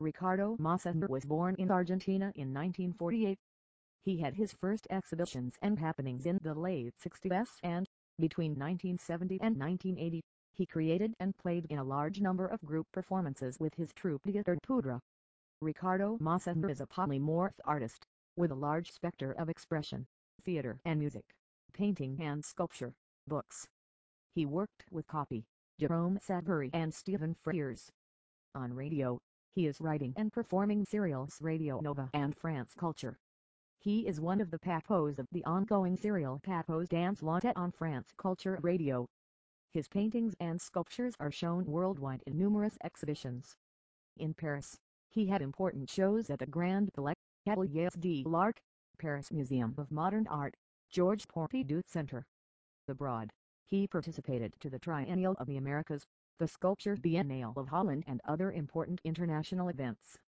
Ricardo Massenet was born in Argentina in 1948. He had his first exhibitions and happenings in the late 60s and, between 1970 and 1980, he created and played in a large number of group performances with his troupe Teatro Pudra. Ricardo Massenet is a polymorph artist, with a large spectrum of expression, theater and music, painting and sculpture, books. He worked with Copy, Jerome Savory and Stephen Frears. On radio, he is writing and performing serials Radio Nova and France Culture. He is one of the papos of the ongoing serial Papos Dance Latte on France Culture Radio. His paintings and sculptures are shown worldwide in numerous exhibitions. In Paris, he had important shows at the Grand Palais, Ateliers de l'Art, Paris Museum of Modern Art, Georges Pompidou Center. Abroad, he participated to the Triennial of the Americas, the Sculpture Biennale of Holland and other important international events.